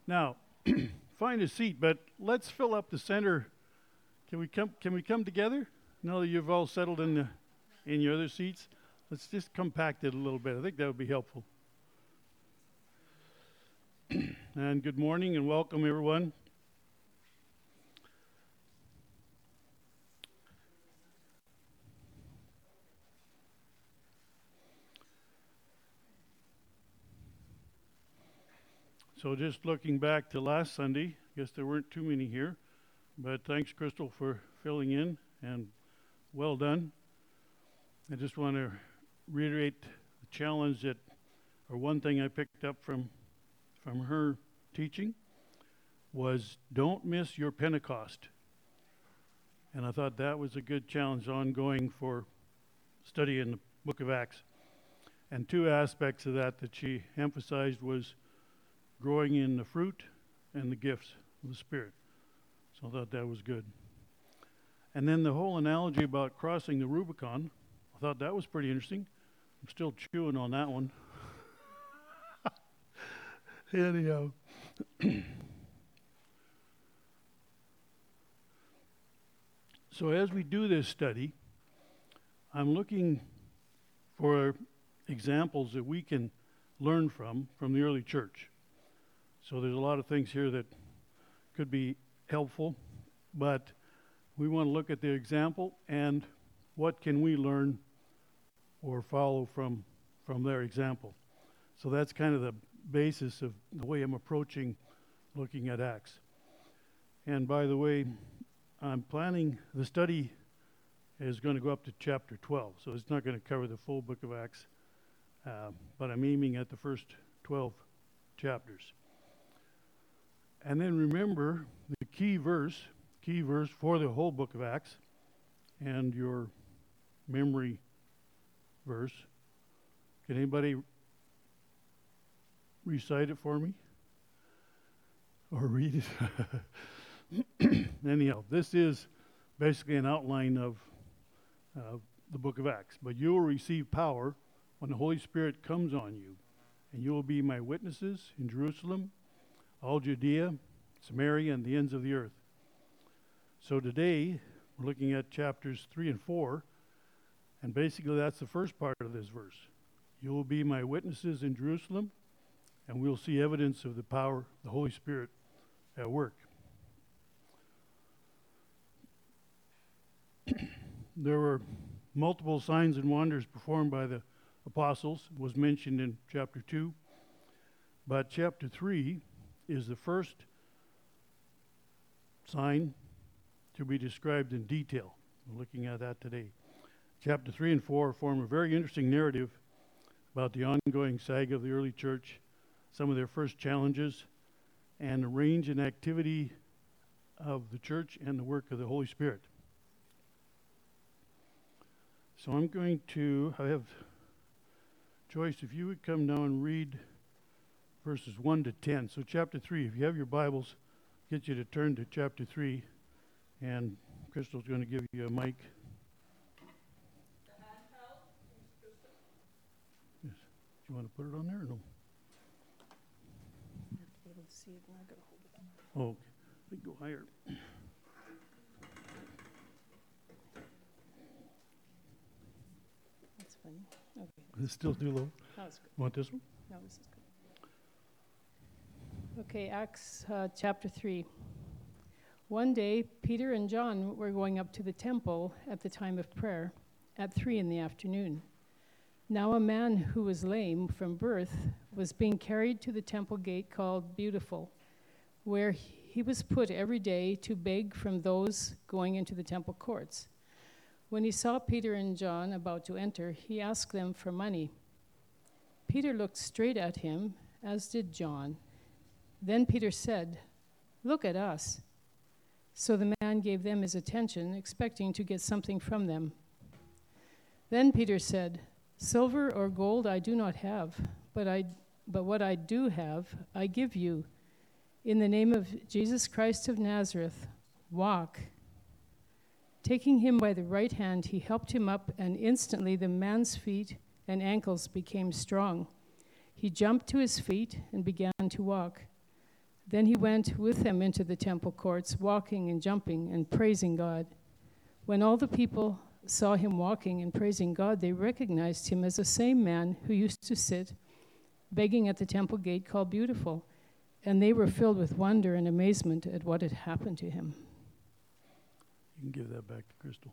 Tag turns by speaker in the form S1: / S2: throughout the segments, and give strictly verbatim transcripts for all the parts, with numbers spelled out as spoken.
S1: Now, find a seat, but let's fill up the center. Can we come? Can we come together? Now that you've all settled in the, in your other seats, let's just compact it a little bit. I think that would be helpful. And good morning and welcome, everyone. So just looking back to last Sunday, I guess there weren't too many here, but thanks, Crystal, for filling in, and well done. I just want to reiterate the challenge that, or one thing I picked up from, from her teaching was don't miss your Pentecost. And I thought that was a good challenge ongoing for studying the book of Acts. And two aspects of that that she emphasized was growing in the fruit and the gifts of the Spirit. So I thought that was good. And then the whole analogy about crossing the Rubicon, I thought that was pretty interesting. I'm still chewing on that one. Anyhow. So as we do this study, I'm looking for examples that we can learn from, from the early church. So there's a lot of things here that could be helpful, but we want to look at the example and what can we learn or follow from, from their example. So that's kind of the basis of the way I'm approaching looking at Acts. And by the way, I'm planning, the study is going to go up to chapter twelve, so it's not going to cover the full book of Acts, uh, but I'm aiming at the first twelve chapters. And then remember the key verse, key verse for the whole book of Acts and your memory verse. Can anybody recite it for me? Or read it? Anyhow, this is basically an outline of uh, the book of Acts. But you will receive power when the Holy Spirit comes on you, and you will be my witnesses in Jerusalem, all Judea, Samaria, and the ends of the earth. So today, we're looking at chapters three and four, and basically that's the first part of this verse. You will be my witnesses in Jerusalem, and we'll see evidence of the power of the Holy Spirit at work. There were multiple signs and wonders performed by the apostles, was mentioned in chapter two, but chapter three is the first sign to be described in detail. We're looking at that today. Chapter three and four form a very interesting narrative about the ongoing saga of the early church, some of their first challenges, and the range and activity of the church and the work of the Holy Spirit. So I'm going to, I have Joyce, if you would come now and read verses one to ten. So chapter three, if you have your Bibles, get you to turn to chapter three, and Crystal's going to give you a mic. Yes. Do you want to put it on there or no?
S2: You have to be able to see it, and I've got to hold it up.
S1: Oh, okay. We can go higher.
S2: That's funny. Okay.
S1: It's still too low.
S2: That's good.
S1: Want this one?
S2: No, this is good. Okay, Acts uh, chapter three. One day, Peter and John were going up to the temple at the time of prayer at three in the afternoon. Now a man who was lame from birth was being carried to the temple gate called Beautiful, where he was put every day to beg from those going into the temple courts. When he saw Peter and John about to enter, he asked them for money. Peter looked straight at him, as did John. Then Peter said, "Look at us." So the man gave them his attention, expecting to get something from them. Then Peter said, "Silver or gold I do not have, but I, but what I do have, I give you. In the name of Jesus Christ of Nazareth, walk." Taking him by the right hand, he helped him up, and instantly the man's feet and ankles became strong. He jumped to his feet and began to walk. Then he went with them into the temple courts, walking and jumping and praising God. When all the people saw him walking and praising God, they recognized him as the same man who used to sit begging at the temple gate called Beautiful, and they were filled with wonder and amazement at what had happened to him.
S1: You can give that back to Crystal.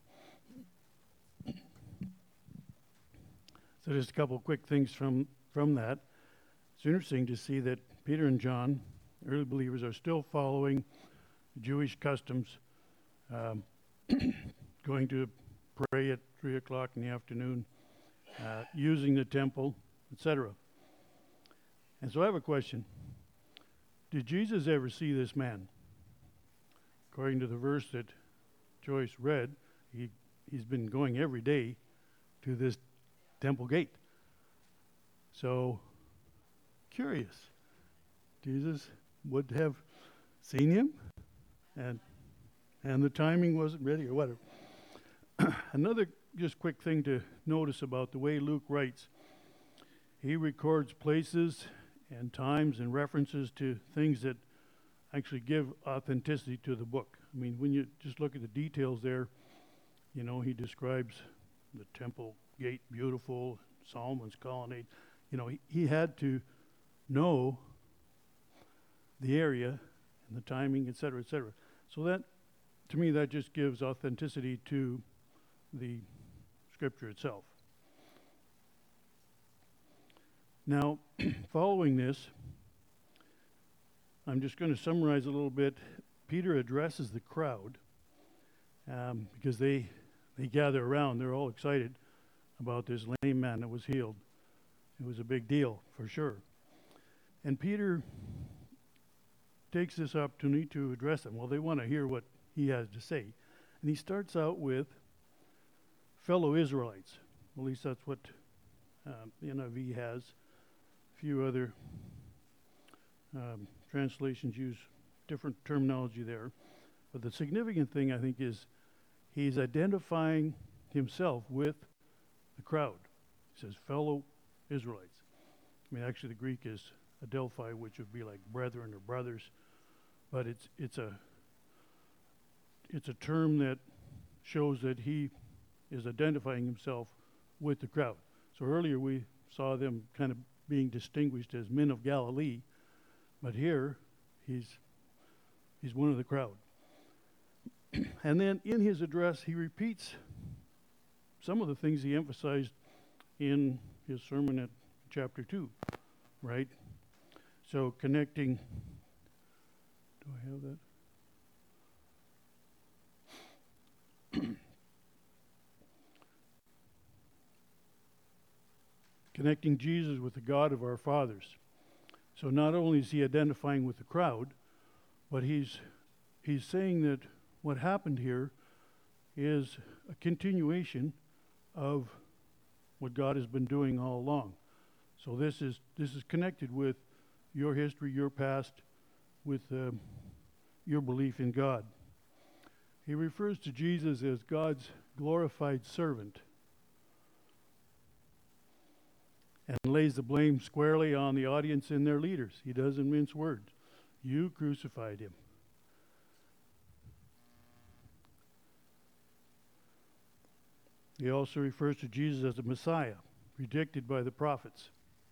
S1: So just a couple of quick things from, from that. It's interesting to see that Peter and John, early believers, are still following Jewish customs, um, going to pray at three o'clock in the afternoon, uh, using the temple, et cetera. And so I have a question. Did Jesus ever see this man? According to the verse that Joyce read, he, he's been going every day to this temple gate. So, curious. Jesus would have seen him, and and the timing wasn't ready or whatever. Another just quick thing to notice about the way Luke writes, he records places and times and references to things that actually give authenticity to the book. I mean, when you just look at the details there, you know, he describes the temple gate beautiful, Solomon's colonnade. You know, he, he had to know the area and the timing, et cetera, et cetera. So that, to me, that just gives authenticity to the scripture itself. Now, following this, I'm just going to summarize a little bit. Peter addresses the crowd um, because they they gather around. They're all excited about this lame man that was healed. It was a big deal, for sure. And Peter takes this opportunity to address them. Well, they want to hear what he has to say. And he starts out with fellow Israelites. At least that's what um, the N I V has. A few other um, translations use different terminology there. But the significant thing, I think, is he's identifying himself with the crowd. He says, fellow Israelites. I mean, actually, the Greek is adelphoi, which would be like brethren or brothers. But it's it's a it's a term that shows that he is identifying himself with the crowd. So earlier we saw them kind of being distinguished as men of Galilee, but here he's he's one of the crowd. And then in his address he repeats some of the things he emphasized in his sermon at chapter two, right? So connecting, do I have that? Connecting Jesus with the God of our fathers. So not only is he identifying with the crowd, but he's he's saying that what happened here is a continuation of what God has been doing all along. So this is this is connected with your history, your past, with uh, your belief in God. He refers to Jesus as God's glorified servant and lays the blame squarely on the audience and their leaders. He doesn't mince words. You crucified him. He also refers to Jesus as the Messiah, predicted by the prophets.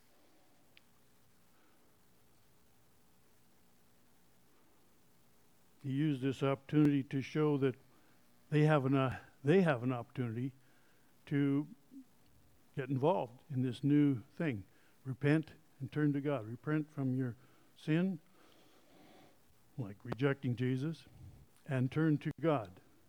S1: He used this opportunity to show that they have an uh, they have an opportunity to get involved in this new thing. Repent and turn to God. Repent from your sin, like rejecting Jesus, and turn to God.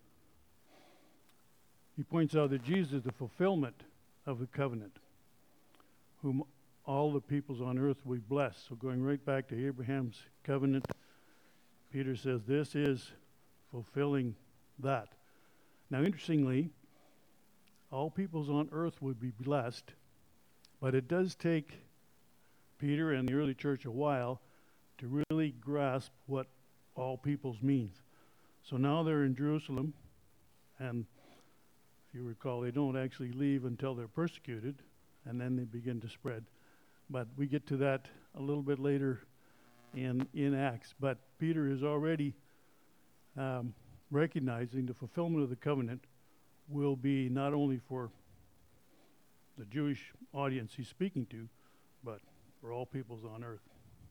S1: He points out that Jesus is the fulfillment of the covenant, whom all the peoples on earth will be blessed. So going right back to Abraham's covenant, Peter says this is fulfilling that. Now, interestingly, all peoples on earth would be blessed, but it does take Peter and the early church a while to really grasp what all peoples means. So now they're in Jerusalem, and if you recall, they don't actually leave until they're persecuted, and then they begin to spread. But we get to that a little bit later in, in Acts. But Peter is already um, recognizing the fulfillment of the covenant will be not only for the Jewish audience he's speaking to, but for all peoples on earth.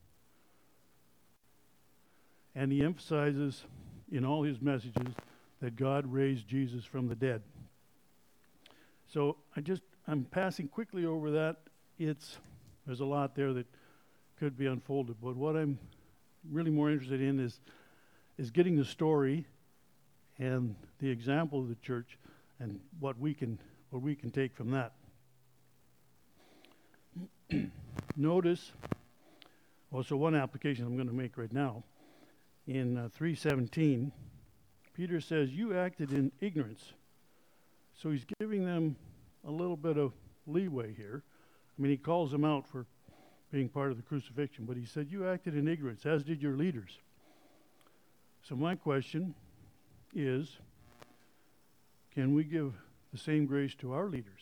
S1: And he emphasizes in all his messages that God raised Jesus from the dead. So I just, I'm passing quickly over that. It's, there's a lot there that could be unfolded, but what I'm really more interested in is, is getting the story and the example of the church and what we can, what we can take from that. Notice, also one application I'm going to make right now, in uh, three seventeen, Peter says, you acted in ignorance. So he's giving them a little bit of leeway here. I mean, he calls them out for being part of the crucifixion, but he said, you acted in ignorance, as did your leaders. So my question is, can we give the same grace to our leaders?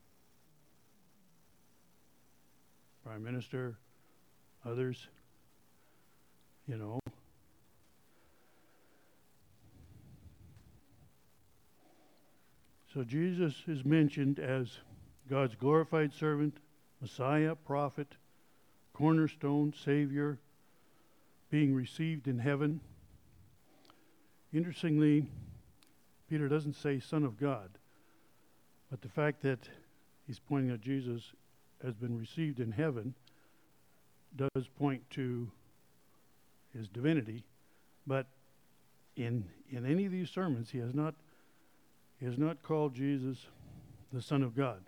S1: Prime Minister, others, you know. So Jesus is mentioned as God's glorified servant, Messiah, prophet, cornerstone, Savior, being received in heaven. Interestingly, Peter doesn't say Son of God, but the fact that he's pointing out Jesus has been received in heaven does point to his divinity, but in in any of these sermons he has not he has not called Jesus the Son of God.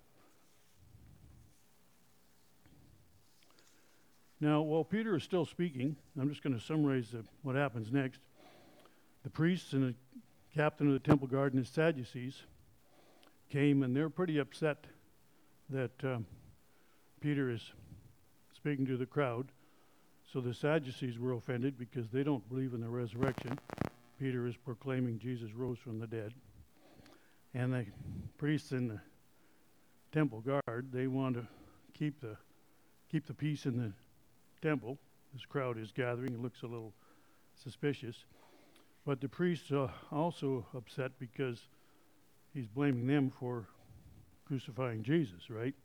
S1: Now, while Peter is still speaking, I'm just going to summarize the, what happens next. The priests and the captain of the temple guard and his Sadducees came, and they're pretty upset that um, Peter is speaking to the crowd. So the Sadducees were offended because they don't believe in the resurrection. Peter is proclaiming Jesus rose from the dead. And the priests and the temple guard, they want to keep the keep the peace in the temple. This crowd is gathering. It looks a little suspicious. But the priests are also upset because he's blaming them for crucifying Jesus, right?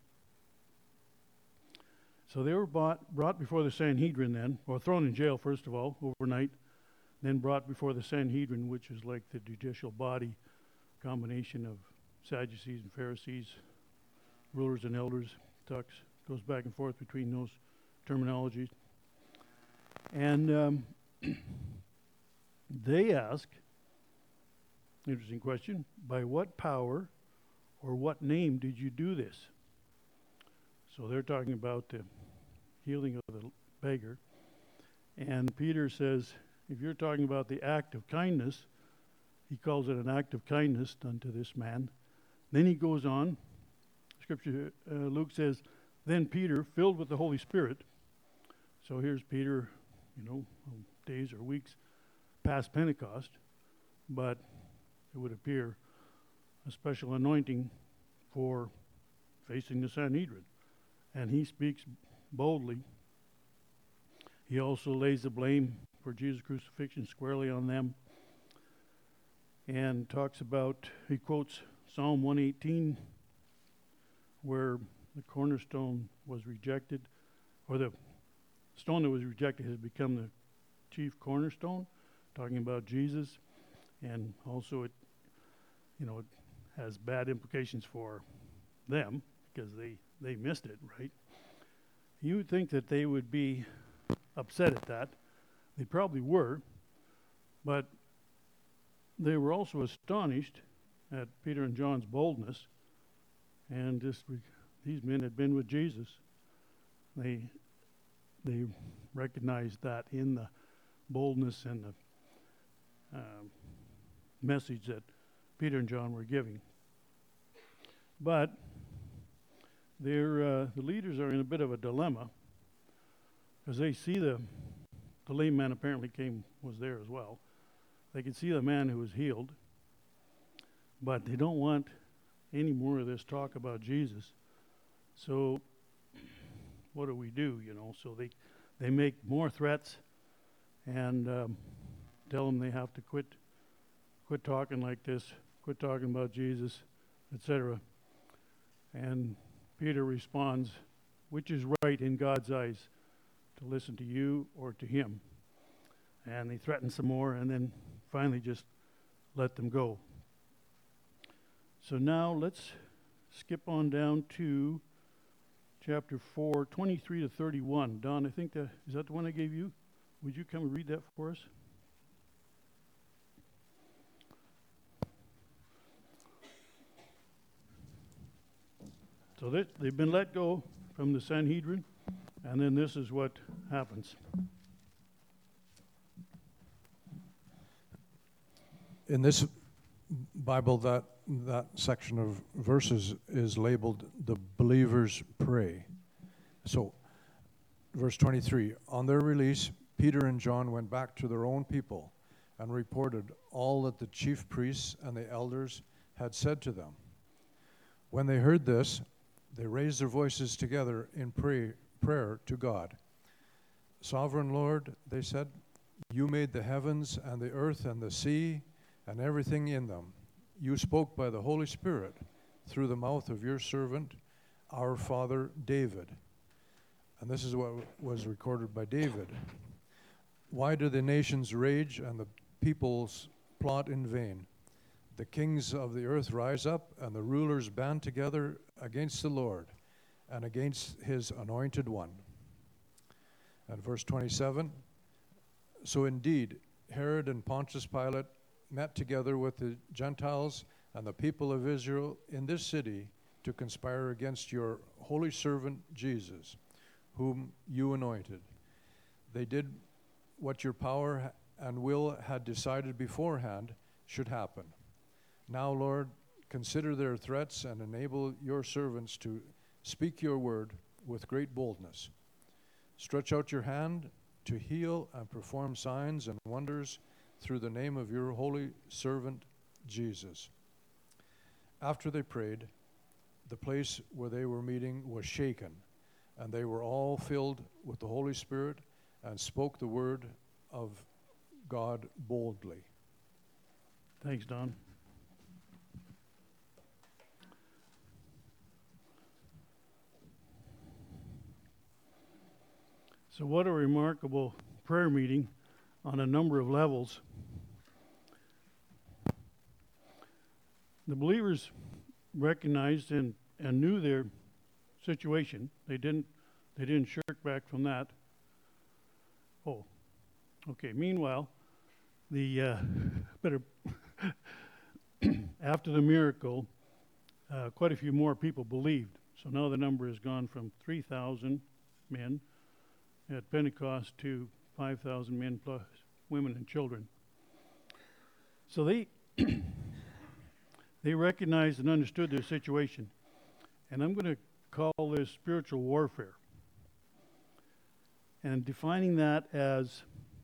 S1: So they were brought, brought before the Sanhedrin then, or thrown in jail first of all, overnight, then brought before the Sanhedrin, which is like the judicial body, combination of Sadducees and Pharisees, rulers and elders, talks, goes back and forth between those terminologies. And um, they ask, interesting question, by what power or what name did you do this? So they're talking about the healing of the beggar. And Peter says, if you're talking about the act of kindness, he calls it an act of kindness done to this man. Then he goes on. Scripture, uh, Luke says, then Peter, filled with the Holy Spirit. So here's Peter, you know, days or weeks past Pentecost, but it would appear a special anointing for facing the Sanhedrin. And he speaks boldly. He also lays the blame for Jesus' crucifixion squarely on them, and talks about, he quotes Psalm one eighteen, where the cornerstone was rejected, or the stone that was rejected has become the chief cornerstone, talking about Jesus. And also it, you know, it has bad implications for them because they, they missed it, right? You would think that they would be upset at that. They probably were, but they were also astonished at Peter and John's boldness, and just re- these men had been with Jesus. They they recognized that in the boldness and the um, message that Peter and John were giving. But they're, uh, the leaders are in a bit of a dilemma because they see the the lame man apparently came was there as well. They can see the man who was healed, but they don't want any more of this talk about Jesus. So what do we do, you know? So they, they make more threats and um, tell them they have to quit, quit talking like this, quit talking about Jesus, et cetera. And Peter responds, which is right in God's eyes, to listen to you or to him? And they threaten some more, and then finally just let them go. So now let's skip on down to chapter four, twenty-three to thirty-one. Don, I think that, is that the one I gave you? Would you come and read that for us? So they, they've been let go from the Sanhedrin, and then this is what happens.
S3: In this Bible, that that section of verses is labeled the believers pray. So, verse twenty-three, on their release, Peter and John went back to their own people and reported all that the chief priests and the elders had said to them. When they heard this, they raised their voices together in pray, prayer to God. Sovereign Lord, they said, you made the heavens and the earth and the sea and everything in them. You spoke by the Holy Spirit through the mouth of your servant, our father David. And this is what was recorded by David. Why do the nations rage and the peoples plot in vain? The kings of the earth rise up, and the rulers band together against the Lord and against his anointed one. And verse twenty-seven, so indeed, Herod and Pontius Pilate met together with the Gentiles and the people of Israel in this city to conspire against your holy servant Jesus, whom you anointed. They did what your power and will had decided beforehand should happen. Now, Lord, consider their threats and enable your servants to speak your word with great boldness. Stretch out your hand to heal and perform signs and wonders through the name of your holy servant Jesus. After they prayed, the place where they were meeting was shaken, and they were all filled with the Holy Spirit and spoke the word of God boldly.
S1: Thanks, Don. So what a remarkable prayer meeting on a number of levels. The believers recognized and, and knew their situation. They didn't they didn't shirk back from that. Oh, okay. Meanwhile, the uh, better after the miracle, uh, quite a few more people believed. So now the number has gone from three thousand men at Pentecost to five thousand men plus women and children. So they they recognized and understood their situation. And I'm going to call this spiritual warfare. And defining that as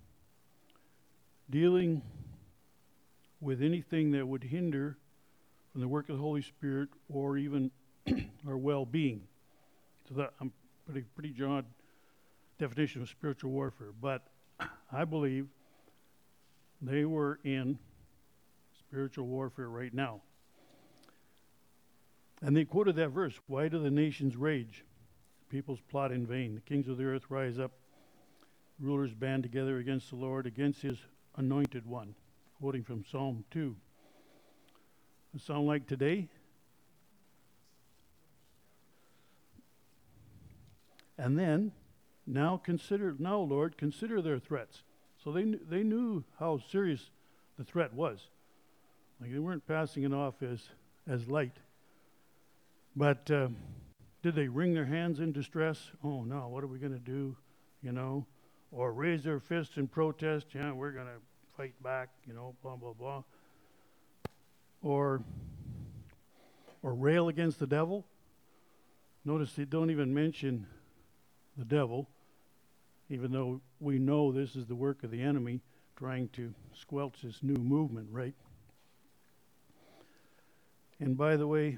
S1: dealing with anything that would hinder from the work of the Holy Spirit or even our well-being. So that I'm pretty pretty broad definition of spiritual warfare, but I believe they were in spiritual warfare right now. And they quoted that verse, why do the nations rage? Peoples plot in vain. The kings of the earth rise up. Rulers band together against the Lord, against his anointed one. Quoting from Psalm two. Does it sound like today? And then, now consider, now Lord, consider their threats. So they kn- they knew how serious the threat was. Like they weren't passing it off as as light. But uh, did they wring their hands in distress? Oh no, what are we going to do? You know, or raise their fists in protest? Yeah, we're going to fight back. You know, blah blah blah. Or or rail against the devil. Notice they don't even mention the devil, even though we know this is the work of the enemy trying to squelch this new movement, right? And by the way,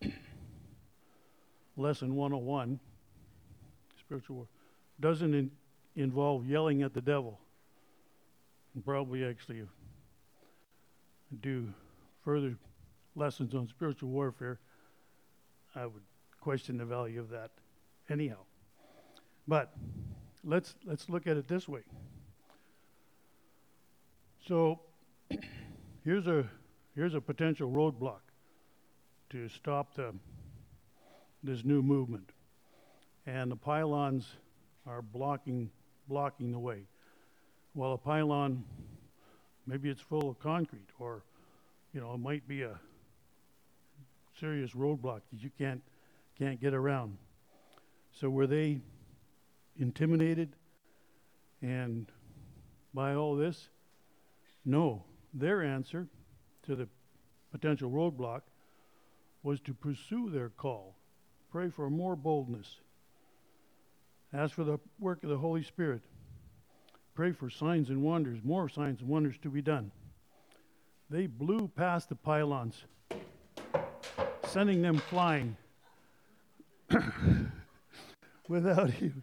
S1: lesson one oh one, spiritual war, doesn't in, involve yelling at the devil. and probably actually do further lessons on spiritual warfare, I would question the value of that anyhow. But let's let's look at it this way. So here's a here's a potential roadblock to stop the this new movement, and the pylons are blocking blocking the way. Well, a pylon, maybe it's full of concrete, or you know, it might be a serious roadblock that you can't can't get around. So were they intimidated and by all this? No. Their answer to the potential roadblock was to pursue their call, pray for more boldness, ask for the work of the Holy Spirit, pray for signs and wonders, more signs and wonders to be done. They blew past the pylons, sending them flying without even.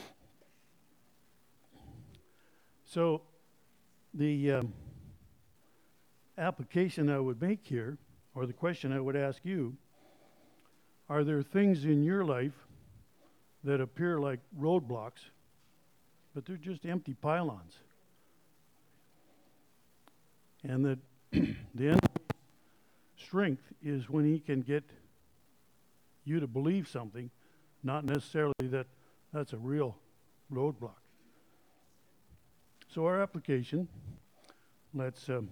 S1: So the um, application I would make here, or the question I would ask you, are there things in your life that appear like roadblocks, but they're just empty pylons? And that the enemy's strength is when he can get you to believe something, not necessarily that that's a real roadblock. So our application, let's, um,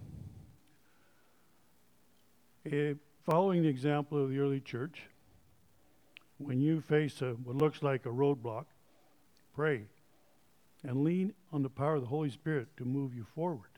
S1: uh, following the example of the early church, when you face a, what looks like a roadblock, pray and lean on the power of the Holy Spirit to move you forward.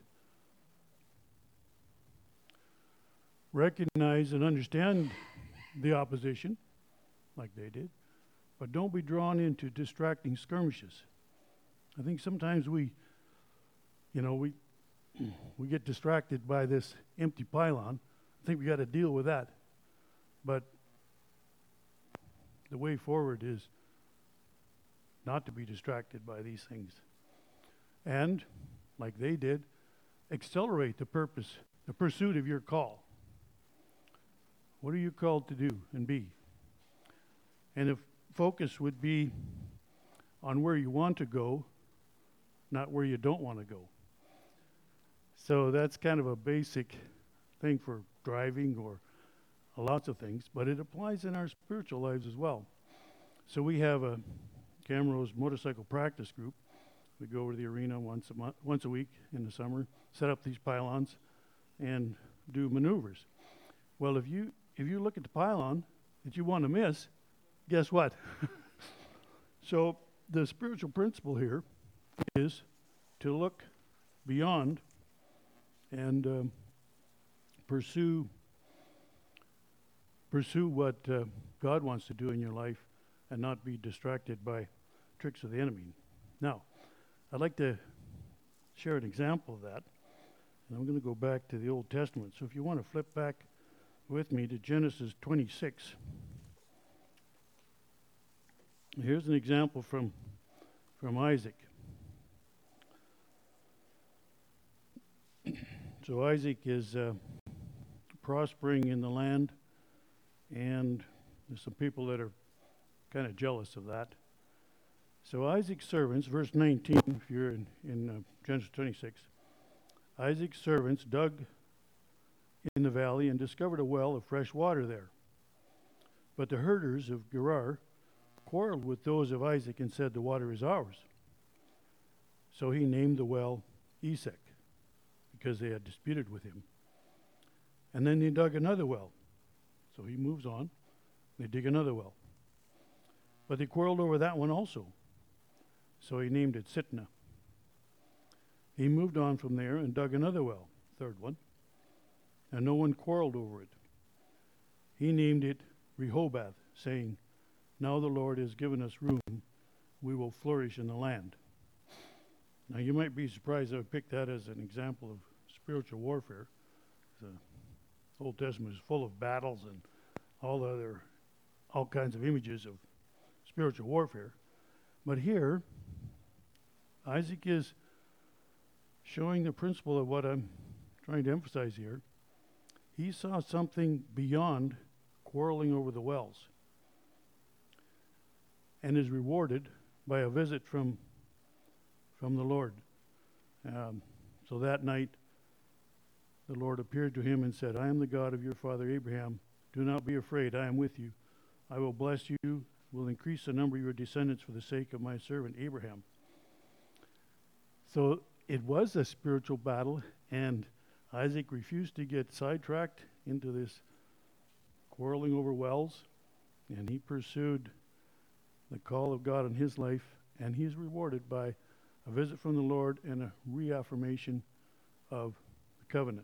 S1: Recognize and understand the opposition, like they did, but don't be drawn into distracting skirmishes. I think sometimes we, you know, we we get distracted by this empty pylon. I think we got to deal with that. But the way forward is not to be distracted by these things. And, like they did, accelerate the purpose, the pursuit of your call. What are you called to do and be? And if focus would be on where you want to go, not where you don't want to go. So that's kind of a basic thing for driving or lots of things, but it applies in our spiritual lives as well. So we have a Camrose motorcycle practice group. We go over to the arena once a month, once a week in the summer, set up these pylons, and do maneuvers. Well, if you if you look at the pylon that you want to miss, guess what? So the spiritual principle here is to look beyond and um, pursue pursue what uh, God wants to do in your life and not be distracted by tricks of the enemy. Now, I'd like to share an example of that, and I'm going to go back to the Old Testament. So if you want to flip back with me to Genesis twenty-six. Here's an example from, from Isaac. So Isaac is uh, prospering in the land, and there's some people that are kind of jealous of that. So Isaac's servants, verse nineteen, if you're in, in uh, Genesis twenty-six, Isaac's servants dug in the valley and discovered a well of fresh water there. But the herders of Gerar quarreled with those of Isaac and said, the water is ours. So he named the well Esek, because they had disputed with him. And then they dug another well. So he moves on. They dig another well. But they quarreled over that one also. So he named it Sitnah. He moved on from there and dug another well, third one. And no one quarreled over it. He named it Rehoboth, saying, now the Lord has given us room. We will flourish in the land. Now you might be surprised I would pick that as an example of spiritual warfare. The Old Testament is full of battles and all other, all kinds of images of spiritual warfare. But here, Isaac is showing the principle of what I'm trying to emphasize here. He saw something beyond quarreling over the wells and is rewarded by a visit from from the Lord. Um, so that night, the Lord appeared to him and said, I am the God of your father Abraham. Do not be afraid. I am with you. I will bless you, will increase the number of your descendants for the sake of my servant Abraham. So it was a spiritual battle, and Isaac refused to get sidetracked into this quarreling over wells, and he pursued the call of God in his life, and he is rewarded by a visit from the Lord and a reaffirmation of the covenant.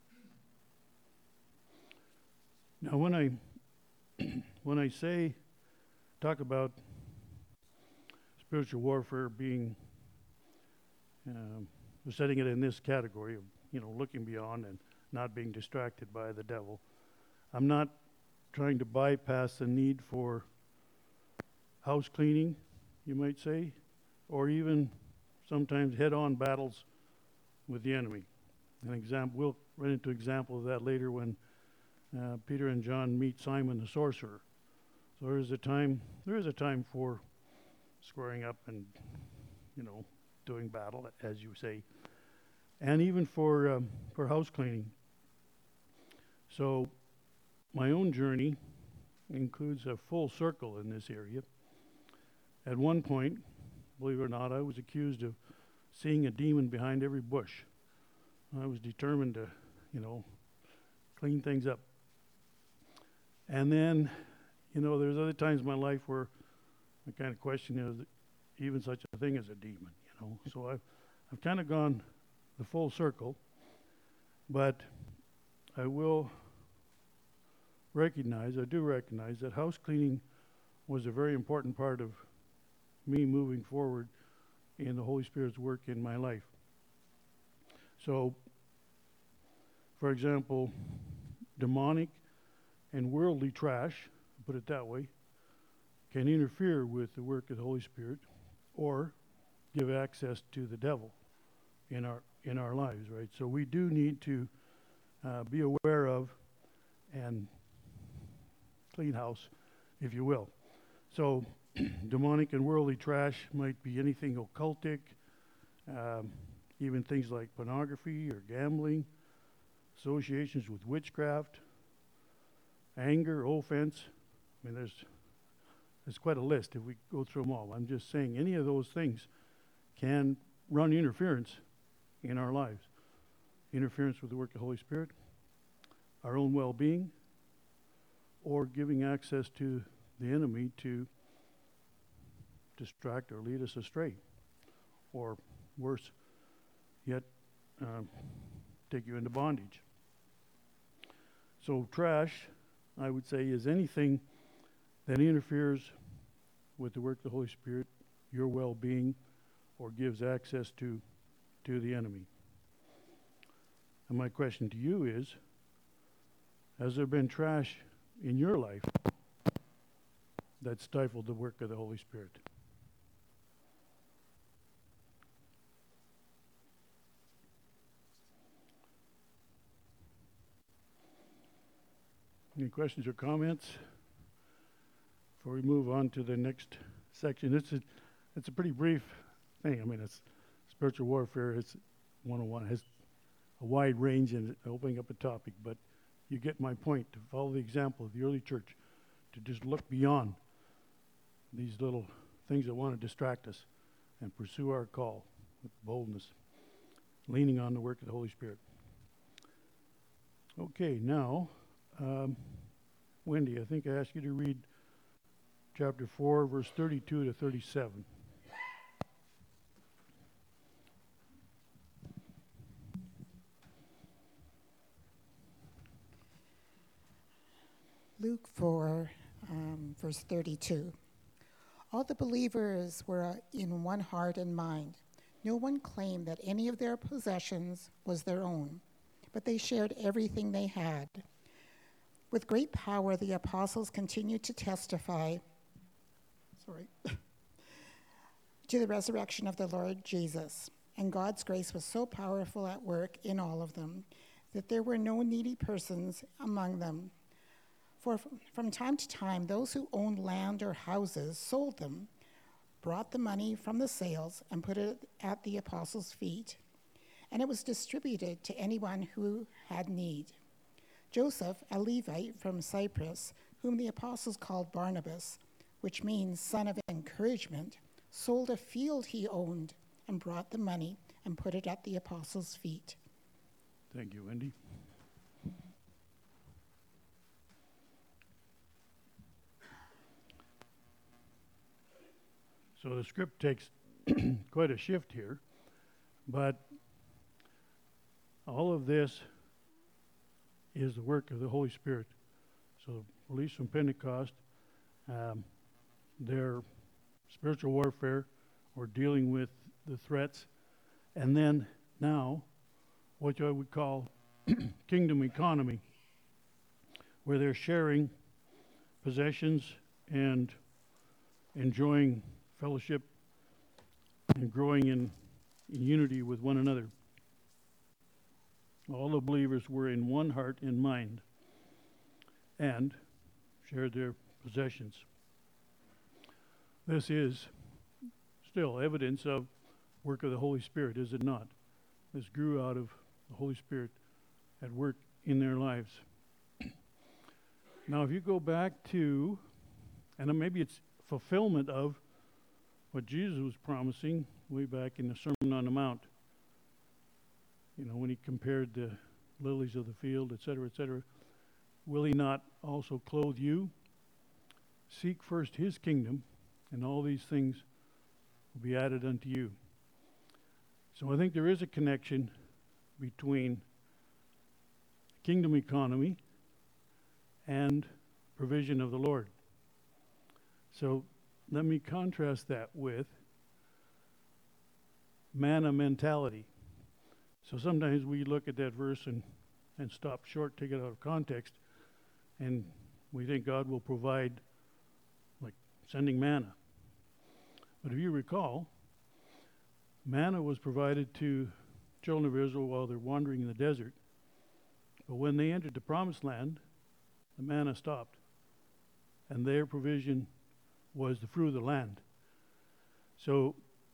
S1: Now, when I when I say talk about spiritual warfare being um, we're setting it in this category of, you know, looking beyond and not being distracted by the devil, I'm not trying to bypass the need for house cleaning, you might say, or even sometimes head-on battles with the enemy. An example, we'll run into an example of that later when uh, Peter and John meet Simon the sorcerer. So there is a time, there is a time for squaring up and, you know, doing battle, as you say, and even for um, for house cleaning. So my own journey includes a full circle in this area. At one point, believe it or not, I was accused of seeing a demon behind every bush. I was determined to, you know, clean things up. And then, you know, there's other times in my life where I kind of question, is even such a thing as a demon, you know. So I've, I've kind of gone the full circle, but I will recognize, I do recognize that house cleaning was a very important part of me moving forward in the Holy Spirit's work in my life. So, for example, demonic and worldly trash, put it that way, can interfere with the work of the Holy Spirit or give access to the devil in our in our lives, right? So we do need to uh, be aware of and clean house, if you will. So demonic and worldly trash might be anything occultic, um, even things like pornography or gambling, associations with witchcraft, anger, offense. I mean, there's there's quite a list if we go through them all. I'm just saying any of those things can run interference in our lives. Interference with the work of the Holy Spirit, our own well-being, or giving access to the enemy to distract or lead us astray, or worse yet, um, take you into bondage. So trash, I would say, is anything that interferes with the work of the Holy Spirit, your well-being, or gives access to to the enemy. And my question to you is, has there been trash in your life that stifled the work of the Holy Spirit? Any questions or comments before we move on to the next section? It's a, it's a pretty brief thing. I mean, it's spiritual warfare. It's one oh one. It has a wide range in it, opening up a topic, but you get my point, to follow the example of the early church, to just look beyond these little things that want to distract us and pursue our call with boldness, leaning on the work of the Holy Spirit. Okay, now, um, Wendy, I think I asked you to read chapter four, verse thirty-two to thirty-seven.
S4: Luke four, um, verse thirty-two. All the believers were in one heart and mind. No one claimed that any of their possessions was their own, but they shared everything they had. With great power, the apostles continued to testify, sorry, to the resurrection of the Lord Jesus. and God's grace was so powerful at work in all of them that there were no needy persons among them. For from time to time, those who owned land or houses sold them, brought the money from the sales, and put it at the apostles' feet, and it was distributed to anyone who had need. Joseph, a Levite from Cyprus, whom the apostles called Barnabas, which means son of encouragement, sold a field he owned and brought the money and put it at the apostles' feet.
S1: Thank you, Wendy. So the script takes quite a shift here, but all of this is the work of the Holy Spirit. So release from Pentecost, um, their spiritual warfare, or dealing with the threats, and then now what I would call kingdom economy, where they're sharing possessions and enjoying fellowship and growing in, in unity with one another. All the believers were in one heart and mind and shared their possessions. This is still evidence of work of the Holy Spirit, is it not? This grew out of the Holy Spirit at work in their lives. Now, if you go back to, and maybe it's fulfillment of what Jesus was promising way back in the Sermon on the Mount, you know, when he compared the lilies of the field, et cetera, et cetera. Will he not also clothe you? Seek first his kingdom, and all these things will be added unto you. So I think there is a connection between kingdom economy and provision of the Lord. So let me contrast that with manna mentality. So sometimes we look at that verse and, and stop short, take it out of context, and we think God will provide, like sending manna. But if you recall, manna was provided to children of Israel while they're wandering in the desert. But when they entered the promised land, the manna stopped. And their provision was the fruit of the land. So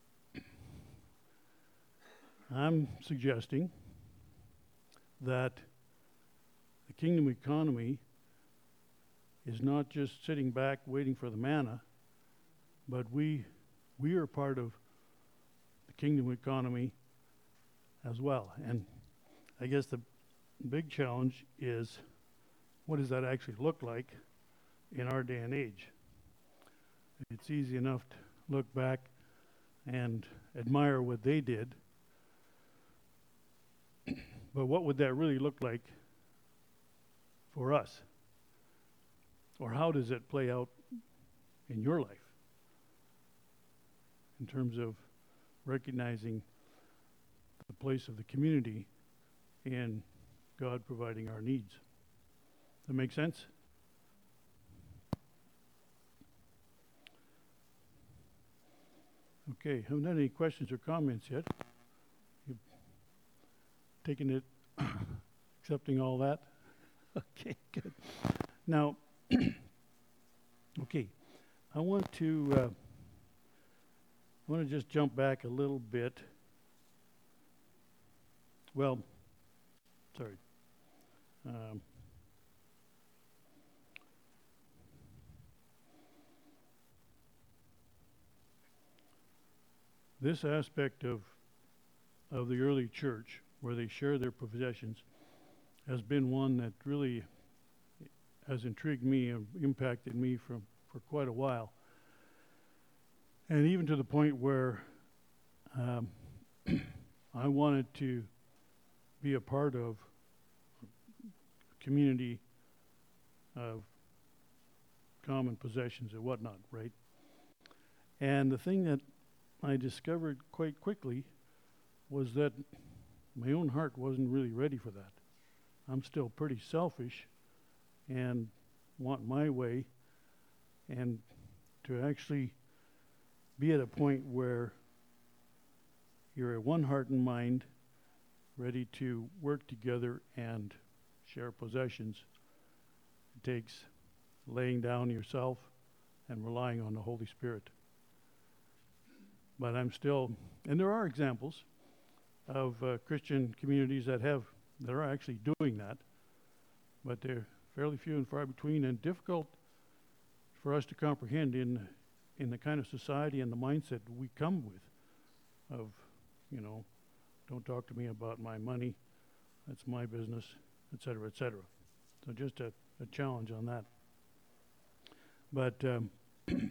S1: I'm suggesting that the kingdom economy is not just sitting back waiting for the manna, but we we are part of the kingdom economy as well. And I guess the big challenge is, what does that actually look like in our day and age? It's easy enough to look back and admire what they did, but what would that really look like for us? Or how does it play out in your life in terms of recognizing the place of the community in God providing our needs? That make sense? Okay, haven't had any questions or comments yet. You've taken it, accepting all that? Okay, good. Now, okay, I want to, uh, I want to just jump back a little bit. Well, sorry. Um, this aspect of of the early church, where they share their possessions, has been one that really has intrigued me and impacted me from for quite a while, and even to the point where um, I wanted to be a part of a community of common possessions and whatnot, right? And the thing that I discovered quite quickly was that my own heart wasn't really ready for that. I'm still pretty selfish and want my way, and to actually be at a point where you're a one heart and mind, ready to work together and share possessions. It takes laying down yourself and relying on the Holy Spirit. But I'm still, and there are examples of uh, Christian communities that have, that are actually doing that, but they're fairly few and far between and difficult for us to comprehend in in the kind of society and the mindset we come with of, you know, don't talk to me about my money, that's my business, et cetera, et cetera. So just a, a challenge on that. But um, I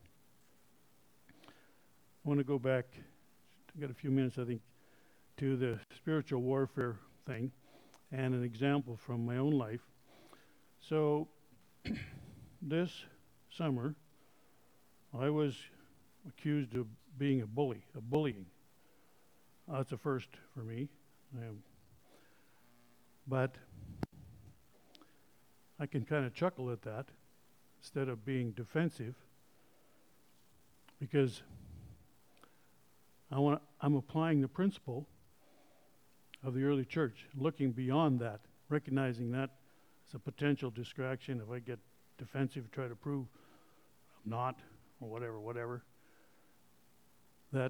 S1: want to go back, I've got a few minutes, I think, to the spiritual warfare thing and an example from my own life. So this summer, I was accused of being a bully, of bullying. Uh, that's a first for me. Um, but I can kind of chuckle at that instead of being defensive, because I want I'm applying the principle of the early church, looking beyond that, recognizing that as a potential distraction. If I get defensive, try to prove I'm not, or whatever, whatever, that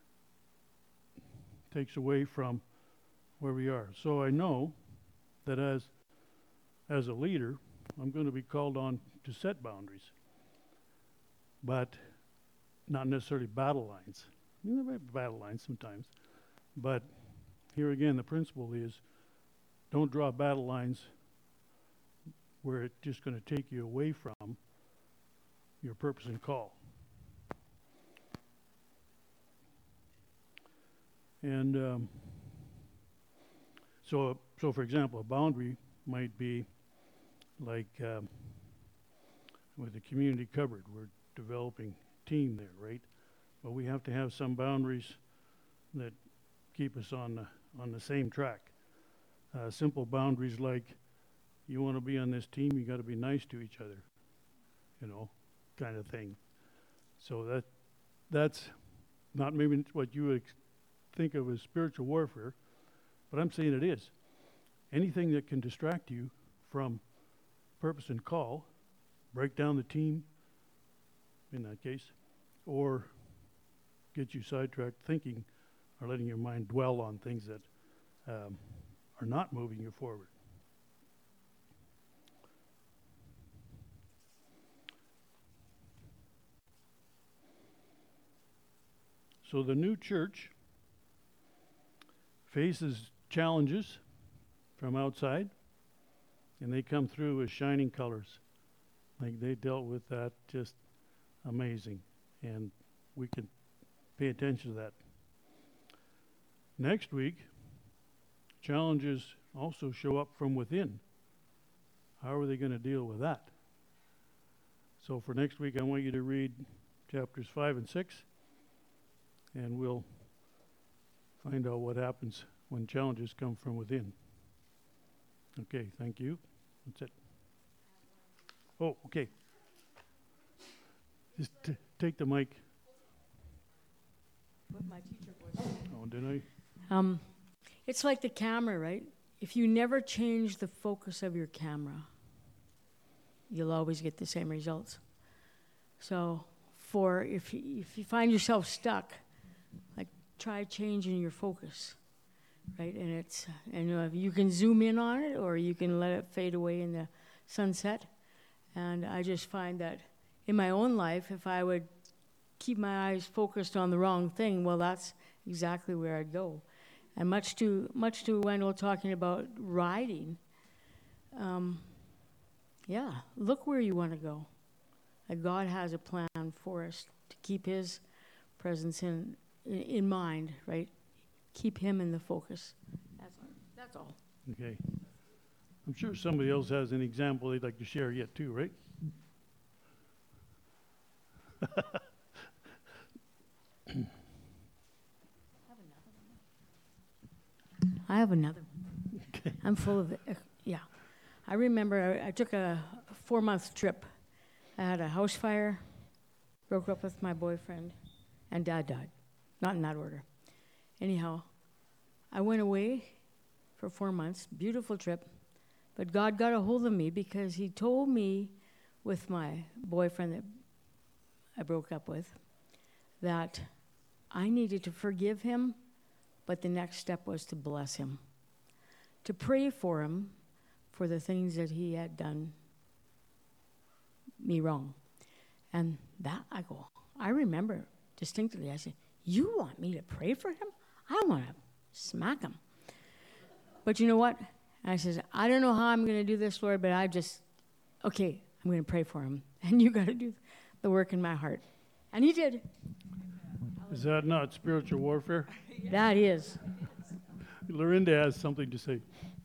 S1: takes away from where we are. So I know that as as a leader, I'm going to be called on to set boundaries, but not necessarily battle lines. I mean, there might be battle lines sometimes, but here again, the principle is don't draw battle lines where it's just going to take you away from your purpose and call. And um, so, so for example, a boundary might be like um, with the community cupboard, we're developing team there, right? But we have to have some boundaries that keep us on the, on the same track. Uh, simple boundaries like, you want to be on this team, you got to be nice to each other, you know, kind of thing. So that that's not maybe what you would ex- think of as spiritual warfare, but I'm saying it is. Anything that can distract you from purpose and call, break down the team, in that case, or get you sidetracked thinking or letting your mind dwell on things that um, are not moving you forward. So the new church faces challenges from outside, and they come through as shining colors. Like they dealt with that just amazing, and we can pay attention to that. Next week, challenges also show up from within. How are they going to deal with that? So for next week, I want you to read chapters five and six, and we'll find out what happens when challenges come from within. Okay, thank you. That's it. Oh, okay. Just t- take the mic.
S5: What my teacher was.
S1: Oh, did I?
S5: Um, it's like the camera, right? If you never change the focus of your camera, you'll always get the same results. So, for if you, if you find yourself stuck, like try changing your focus, right? And it's and you know, you can zoom in on it, or you can let it fade away in the sunset. And I just find that in my own life, if I would keep my eyes focused on the wrong thing, well, that's exactly where I'd go. And much to much to Wendell talking about riding, um, yeah, look where you want to go. Like God has a plan for us to keep His presence in in, in mind, right? Keep Him in the focus. That's all. That's all.
S1: Okay. I'm sure somebody else has an example they'd like to share yet too, right?
S5: I have another one.
S1: Okay.
S5: I'm full of it. Uh, yeah. I remember I, I took a four-month trip. I had a house fire, broke up with my boyfriend, and Dad died. Not in that order. Anyhow, I went away for four months, beautiful trip, but God got a hold of me because he told me with my boyfriend that I broke up with that I needed to forgive him, but the next step was to bless him, to pray for him for the things that he had done me wrong. And that, I go, I remember distinctly, I said, you want me to pray for him? I want to smack him. But you know what? I says, I don't know how I'm going to do this, Lord, but I just, okay, I'm going to pray for him. And you got to do the work in my heart. And he did.
S1: Is that not spiritual warfare?
S5: That is.
S1: Lorinda has something to say.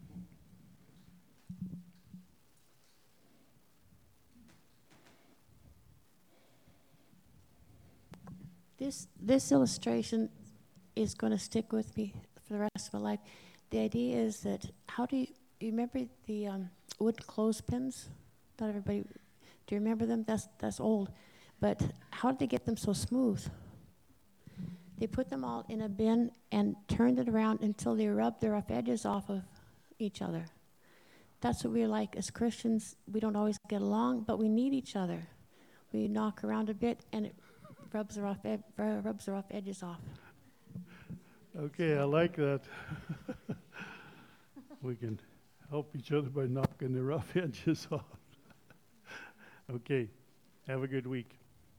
S6: This this illustration is going to stick with me for the rest of my life. The idea is that how do you, you remember the um, wood clothespins? Not everybody. Do you remember them? That's that's old. But how did they get them so smooth? They put them all in a bin and turned it around until they rubbed the rough edges off of each other. That's what we're like as Christians. We don't always get along, but we need each other. We knock around a bit, and it rubs the rough, ed- rubs the rough edges off.
S1: Okay, I like that. We can help each other by knocking the rough edges off. Okay, have a good week.